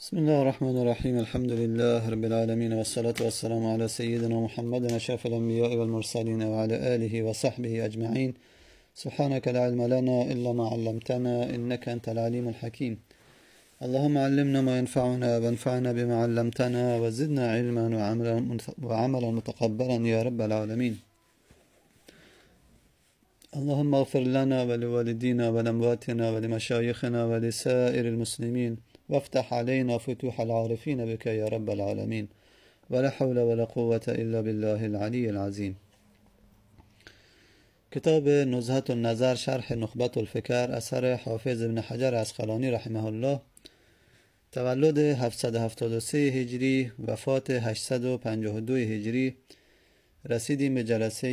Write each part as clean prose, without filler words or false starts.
بسم الله الرحمن الرحيم. الحمد لله رب العالمين، والصلاة والسلام على سيدنا محمد أشرف الأنبياء والمرسلين وعلى آله وصحبه أجمعين. سبحانك لا علم لنا إلا ما علمتنا إنك أنت العليم الحكيم. اللهم علمنا ما ينفعنا وانفعنا بما علمتنا وزدنا علما وعملا متقبلا يا رب العالمين. اللهم اغفر لنا ولوالدينا ولأمواتنا ولمشايخنا ولسائر المسلمين، وافتح علينا فتوح العارفين بك يا رب العالمين. ولا حول ولا قوة إلا بالله العلي العظيم. کتاب نزهة النظر شرح نخبة الفکر اثر حافظ ابن حجر عسقلانی رحمه الله. تولد 773 هجری، وفات 852 هجری. رسیدیم به جلسه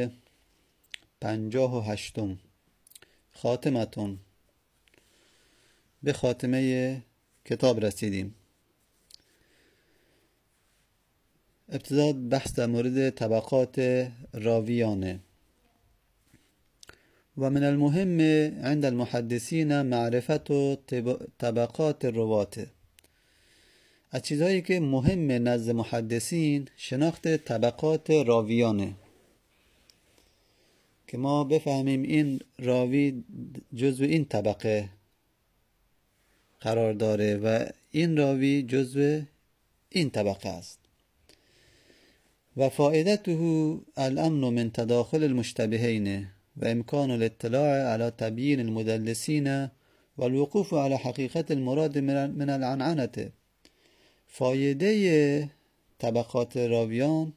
58. خاتمتون، به خاتمه کتاب رسیدیم. ابتدا بحث در مورد طبقات راویانه. و من المهم عند المحدثین معرفت طبقات الرواة. از چیزهایی که مهم نزد محدثین شناخت طبقات راویانه، که ما بفهمیم این راوی جزو این طبقه قرار داره و این راوی جزو این طبقه است. و فائدته الامن من تداخل المشتبهین و امکان الاطلاع على تبیین المدلسین والوقوف على حقیقت المراد من العنعنة. فایده طبقات راویان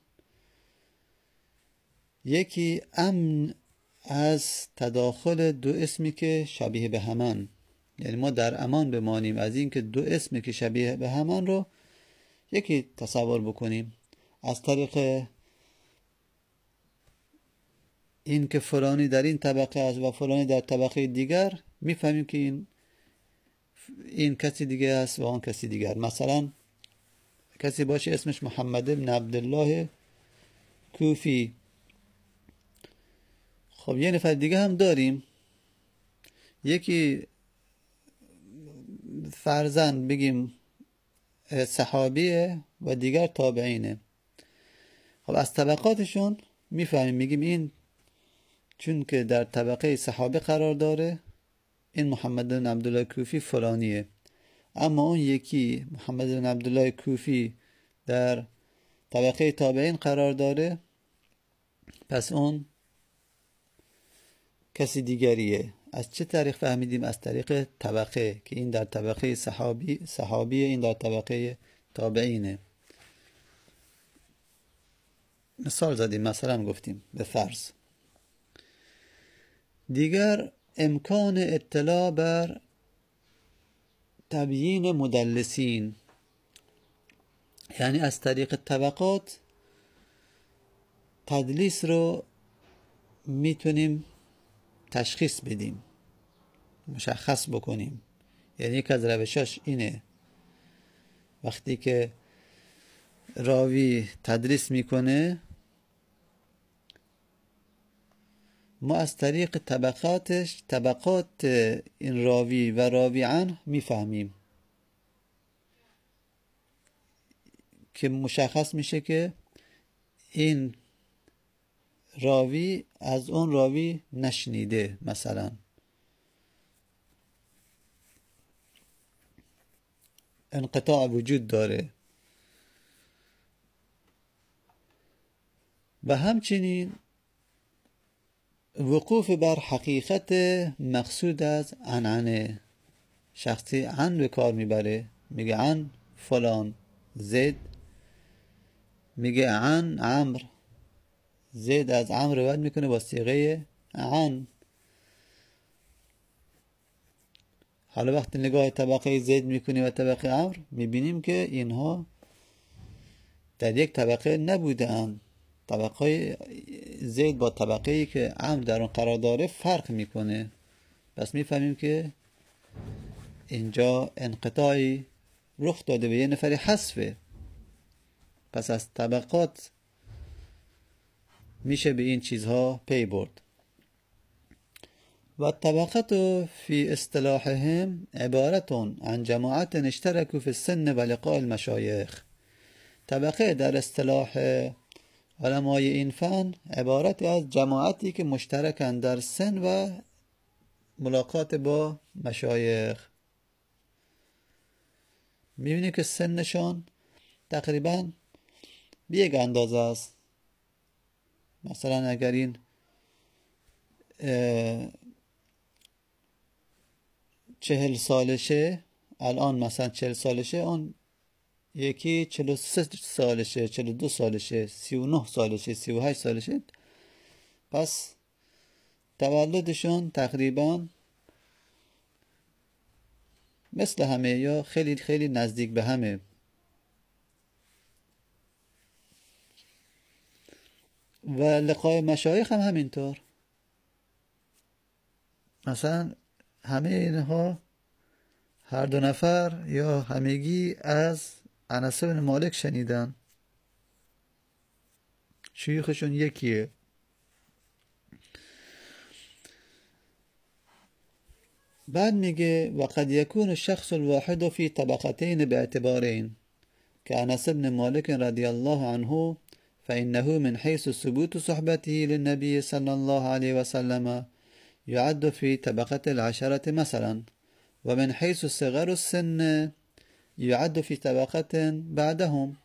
یکی امن از تداخل دو اسمی که شبیه به همن، یعنی ما در امان بمانیم از این که دو اسمی که شبیه به همن رو یکی تصور بکنیم. از طریق این که فلانی در این طبقه است و فلانی در طبقه دیگر میفهمیم که این کسی دیگه است و آن کسی دیگر. مثلا کسی باشه اسمش محمد بن عبدالله کوفی، خب یه نفر دیگه هم داریم، یکی فرزند بگیم صحابیه و دیگر تابعینه. خب از طبقاتشون میفهمیم، میگیم این چون که در طبقه صحابه قرار داره، این محمد بن عبدالله کوفی فلانیه. اما اون یکی محمد بن عبدالله کوفی در طبقه تابعین قرار داره، پس اون کسی دیگریه. از چه طریق فهمیدیم؟ از طریق طبقه، که این در طبقه صحابیه، این در طبقه تابعینه. مثال زدیم، مثلا گفتیم به فرض. دیگر امکان اطلاع بر تبیین مدلسین، یعنی از طریق طبقات تدلیس رو میتونیم تشخیص بدیم، مشخص بکنیم. یعنی یک از روشاش اینه، وقتی که راوی تدریس میکنه ما از طریق طبقات این راوی و راوی عنه میفهمیم، که مشخص میشه که این راوی از اون راوی نشنیده، مثلا انقطاع وجود داره. و همچنین وقوف بر حقیقت مقصود از عنعنه. شخصی عن به کار میبره، میگه عن فلان زید، میگه عن عمر، زید از عمر روایت میکنه با صیغه عن. حالا وقتی نگاه طبقه زید میکنیم و طبقه عمر، میبینیم که اینها در یک طبقه نبوده اند. طبقه زید با طبقه‌ای که عمر در اون قرار داره فرق میکنه. پس میفهمیم که اینجا انقطاعی رخ داده و یه نفری حذفه. پس از طبقات میشه به این چیزها پی برد. والطبقة في اصطلاحهم عبارة عن جماعة اشتركوا في السن ولقاء المشايخ. طبقه در اصطلاح علمای این فن عبارت از جماعتی که مشترکند در سن و ملاقات با مشایخ. میبینی که سنشان تقریبا به یک اندازه است. مثلا اگر این 40 سالشه، الان مثلا 40 سالشه، اون یکی 43 سالشه، 42 سالشه، 39 سالشه، 38 سالشه. پس تولدشون تقریبا مثل همه یا خیلی خیلی نزدیک به همه. و لقای مشایخ هم همینطور. مثلا همه اینها هر دو نفر یا همگی از انس بن مالک شنیدن، شیوخشون یکیه. بعد میگه وقد يكون الشخص الواحد في طبقتين باعتبارين كأنس بن مالك رضي الله عنه، فإنه من حيث ثبوت صحبته للنبي صلى الله عليه وسلم يعد في طبقة العشرة مثلا، ومن حيث صغر السن يعد في طبقة بعدهم.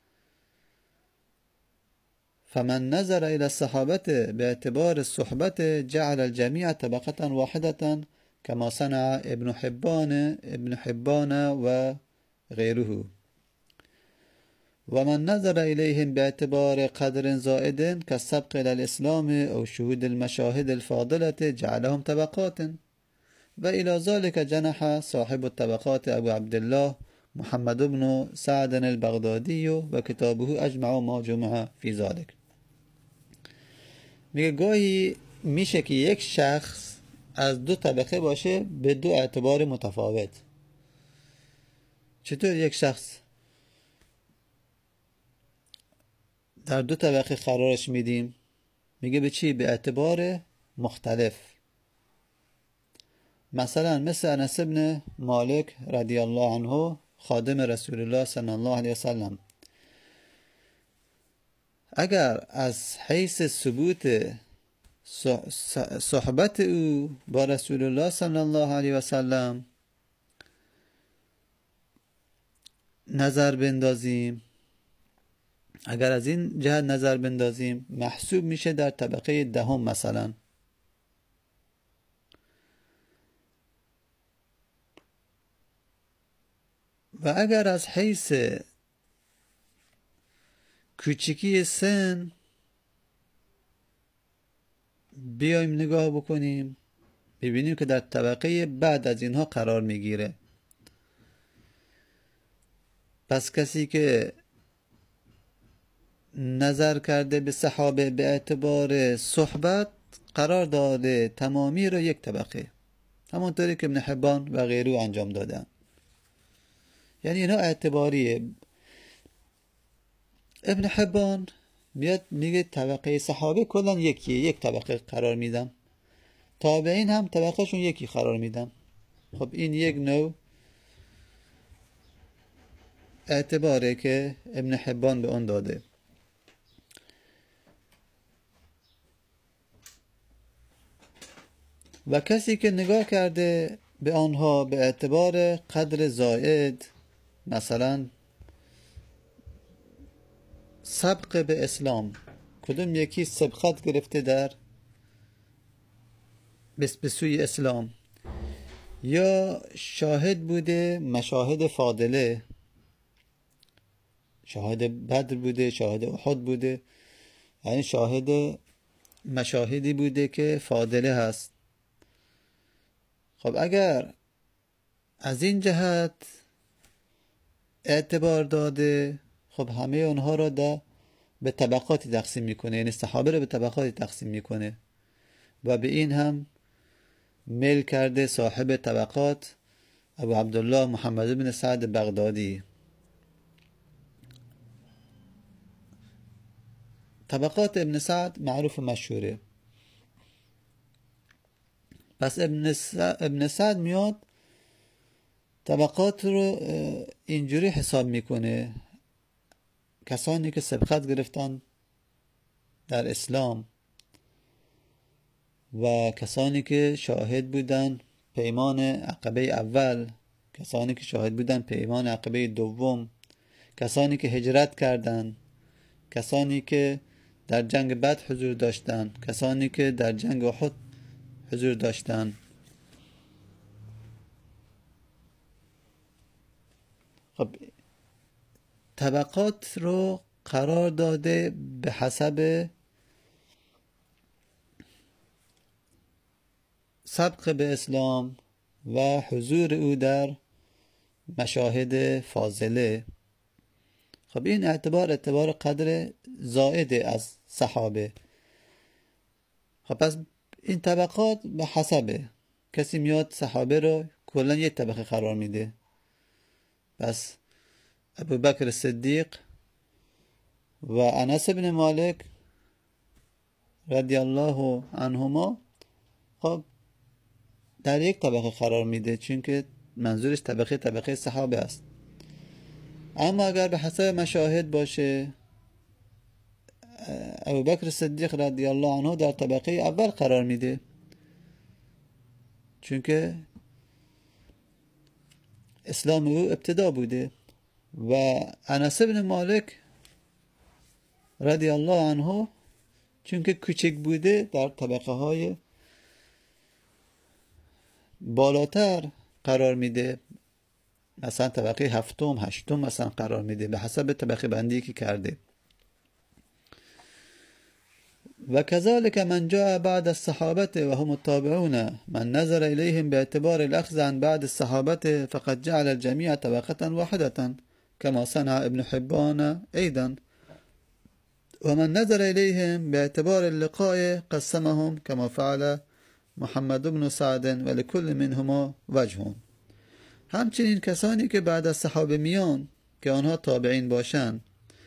فمن نظر إلى الصحابة باعتبار الصحبة جعل الجميع طبقة واحدة كما صنع ابن حبان وغيره. ومن نظر إليهم باعتبار قدر زائد كالسبق إلى الإسلام أو شهود المشاهد الفاضلة جعلهم طبقات. وإلى ذلك جنح صاحب الطبقات أبو عبد الله محمد بن سعد البغدادي وكتابه أجمع ما جمع في ذلك. میگه گاهی میشه که یک شخص از دو طبقه باشه به دو اعتبار متفاوت. چطور یک شخص در دو طبقه قرارش میدیم؟ میگه به چی؟ به اعتبار مختلف. مثلا مثل انس بن مالک رضی الله عنه خادم رسول الله صلی الله علیه وسلم، اگر از حیث ثبوت صحبت او با رسول الله صلی الله علیه وسلم نظر بندازیم، اگر از این جهت نظر بندازیم محسوب میشه در طبقه دهم مثلا. و اگر از حیث کوچکی سن بیایم نگاه بکنیم ببینیم که در طبقه بعد از اینها قرار میگیره. پس کسی که نظر کرده به صحابه به اعتبار صحبت قرار داده تمامی رو یک طبقه، همونطوری که ابن حبان و غیره انجام دادن. یعنی اینا اعتباریه. ابن حبان میاد میگه طبقه صحابه کلا یکیه، یک طبقه قرار میدم، تابعین هم طبقه شون یکی قرار میدم. خب این یک نوع اعتباره که ابن حبان به اون داده. و کسی که نگاه کرده به آنها به اعتبار قدر زائد، مثلا سبق به اسلام، کدوم یکی سبقت گرفته در به سوی اسلام، یا شاهد بوده مشاهد فاضله، شاهد بدر بوده، شاهد احد بوده، یعنی شاهد مشاهدی بوده که فاضله هست. خب اگر از این جهت اعتبار داده، خب همه اونها را به طبقاتی تقسیم میکنه، یعنی صحابه را به طبقاتی تقسیم میکنه. و به این هم میل کرده صاحب طبقات ابو عبدالله محمد بن سعد بغدادی. طبقات ابن سعد معروف مشهوره. پس ابن سعد میاد طبقات رو اینجوری حساب میکنه: کسانی که سبقت گرفتن در اسلام و کسانی که شاهد بودن پیمان عقبه اول، کسانی که شاهد بودن پیمان عقبه دوم، کسانی که هجرت کردند، کسانی که در جنگ بدر حضور داشتند، کسانی که در جنگ احد حضور داشتند. خب طبقات رو قرار داده به حسب سبق به اسلام و حضور او در مشاهد فاضله. خب این اعتبار قدر زائده از صحابه. خب پس این طبقات به حسبه، کسی میاد صحابه رو کلا یک طبقه قرار میده. پس ابوبکر صدیق و انس بن مالک رضی الله عنهما خب در یک طبقه قرار میده، چون که منظورش طبقه صحابه است. اما اگر به حسب مشاهد باشه، ابوبکر صدیق رضی الله عنه در طبقه اول قرار میده، چون که اسلام او ابتدا بوده. و انس بن مالک رضی الله عنه چون که کوچک بوده در طبقه های بالاتر قرار میده، مثلا طبقه هفتم، هشتم مثلا قرار میده به حسب طبقه بندی که کرده. و كذلك من جاء بعد الصحابة وهم التابعون من نظر إليهم باعتبار الأخذ عن بعد الصحابة فقد جعل الجميع طبقة واحدة كما صنع ابن حبان أيضا، ومن نظر إليهم باعتبار اللقاء قسمهم كما فعل محمد بن سعد ولكل منهما وجه. همچنین کسانی که بعد از صحابه میان که آنها تابعین باشند،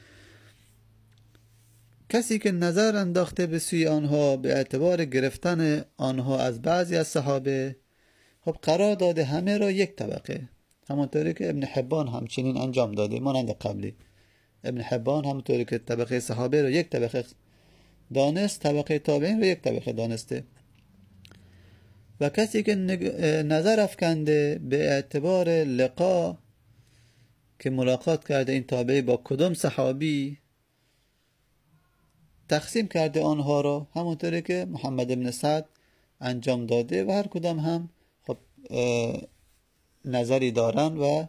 کسی که نظر انداخته به سوی آنها به اعتبار گرفتن آنها از بعضی از صحابه، خب قرار داده همه را یک طبقه، همونطوری که ابن حبان همچنین انجام داده مانند قبلی. ابن حبان همونطوری که طبقه صحابه را یک طبقه دانست، طبقه تابعین را یک طبقه دانسته. و کسی که نظر افکنده به اعتبار لقا که ملاقات کرده این تابعی با کدام صحابی، تقسیم کرده آنها را همونطوری که محمد بن سعد انجام داده و هر کدام هم خب نظری دارن و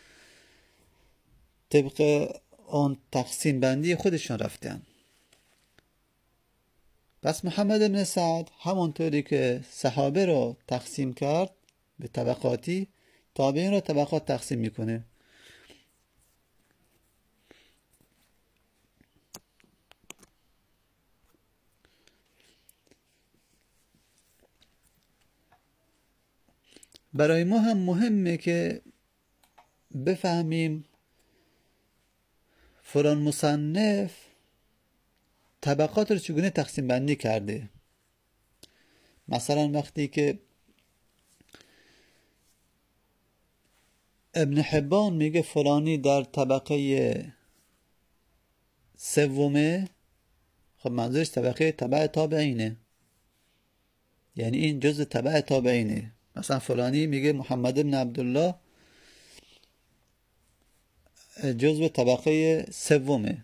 طبق آن تقسیم بندی خودشون رفتن. پس محمد بن سعد همونطوری که صحابه را تقسیم کرد به طبقاتی، تابعین را طبقات تقسیم میکنه. برای ما هم مهمه که بفهمیم فلان مصنف طبقات رو چگونه تقسیم بندی کرده. مثلا وقتی که ابن حبان میگه فلانی در طبقه سومه، خب منظورش تبع تابعینه، یعنی این جزء تبع تابعینه. مثلا فلانی میگه محمد بن عبدالله جزء طبقه سومه،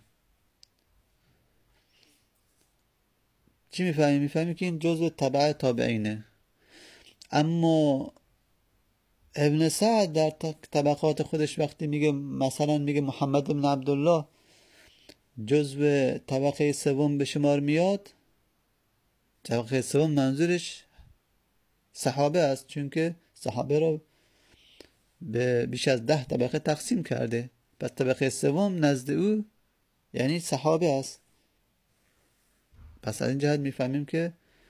چی میفهمی؟ میفهمی که این جزء تبع تابعینه. اما ابن سعد در طبقات خودش وقتی میگه مثلا میگه محمد بن عبدالله جزء طبقه سوم به شمار میاد، طبقه سوم منظورش صحابه است، چون که صحابه را به بیش از 10 طبقه تقسیم کرده. پس طبقه سوم نزد او یعنی صحابه است. پس از این جهت میفهمیم که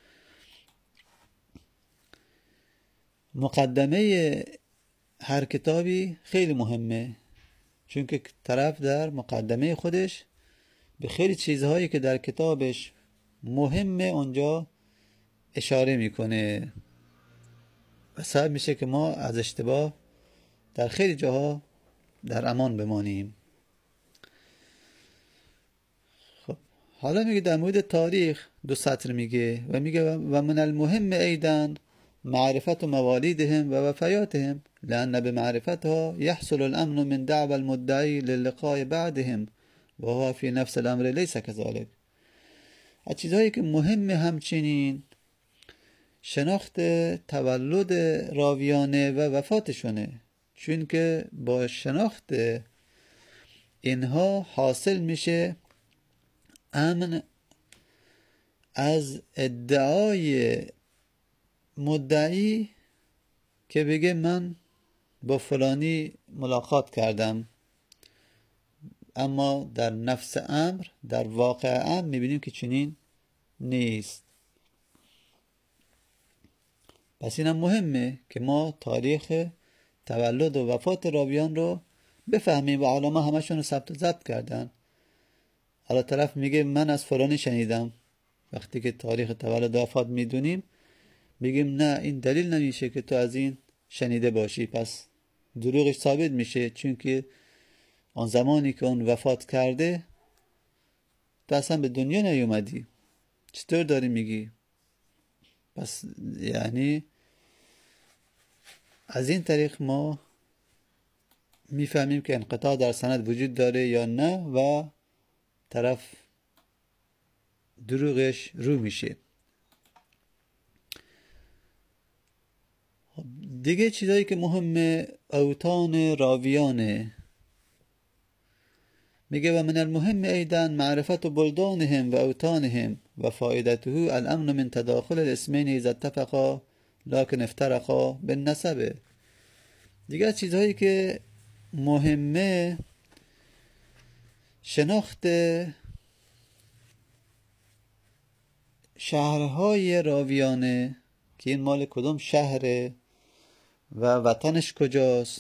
مقدمه هر کتابی خیلی مهمه، چون که طرف در مقدمه خودش به خیلی چیزهایی که در کتابش مهمه اونجا اشاره میکنه. و سبب میشه که ما از اشتباه در خیلی جاها در امان بمانیم. خب حالا میگه در مورد تاریخ 2 سطر میگه و میگه و من المهم ایضا معرفت موالیدهم و وفیاتهم لأن بمعرفتها يحصل الامن من دعوى المدعی للقاء بعدهم و هو فی نفس الامر لیس كذلك. از چیزهایی که مهم همچنین شناخت تولد راویانه و وفاتشونه، چون که با شناخت اینها حاصل میشه امن از ادعای مدعی که بگه من با فلانی ملاقات کردم، اما در نفس امر، در واقع امر میبینیم که چنین نیست. پس اینم مهمه که ما تاریخ تولد و وفات راویان رو بفهمیم و علما همشون رو ثبت و ضبط کردن. حالا طرف میگه من از فلانی شنیدم، وقتی که تاریخ تولد و وفات میدونیم میگیم نه، این دلیل نمیشه که تو از این شنیده باشی، پس دروغش ثابت میشه، چون که آن زمانی که اون وفات کرده تو اصلا به دنیا نیومدی، چطور داری میگی؟ پس یعنی از این طریق ما میفهمیم که انقطاع در سند وجود داره یا نه و طرف دروغش رو میشه. دیگه چیزایی که مهمه اوطان راویانه، میگه و من المهم ایضا معرفت بلدانهم و اوطانهم و فائدته الامن من تداخل الاسمین اذا اتفقا لكن افترقا بالنسب. دیگه چیزهایی که مهمه شناخت شهرهای راویانه که این مال کدوم شهره و وطنش کجاست.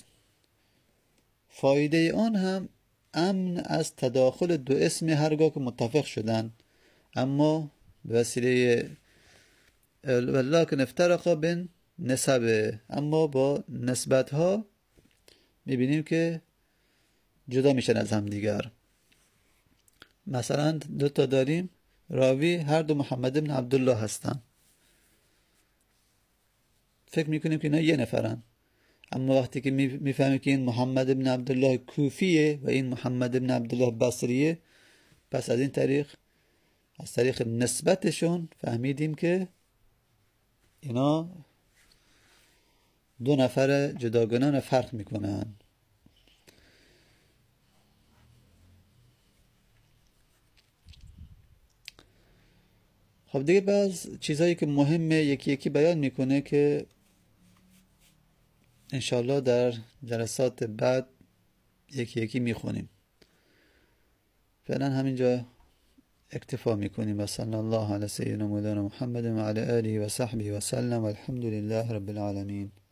فایده آن هم امن از تداخل 2 اسم هرگاه که متفق شدن، اما به وسیله ولکن افترقا بین نسبه، اما با نسبت ها میبینیم که جدا میشن از هم دیگر. مثلا 2 تا داریم راوی هر دو محمد ابن عبدالله هستن، فکر میکنیم که اینا یه نفرن، اما وقتی که میفهمیم که این محمد ابن عبدالله کوفیه و این محمد ابن عبدالله بصریه، پس از این طریق از طریق نسبتشون فهمیدیم که اینا 2 نفر جداگانه فرق میکنن. خب دیگه بعض چیزهایی که مهمه یکی یکی بیان میکنه که انشالله در جلسات بعد یکی یکی میخونیم. فعلا همینجا اکتفا میکنیم و صلی الله علی سیدنا مولانا محمد و علی آله و صحبه و سلم و الحمد لله رب العالمین.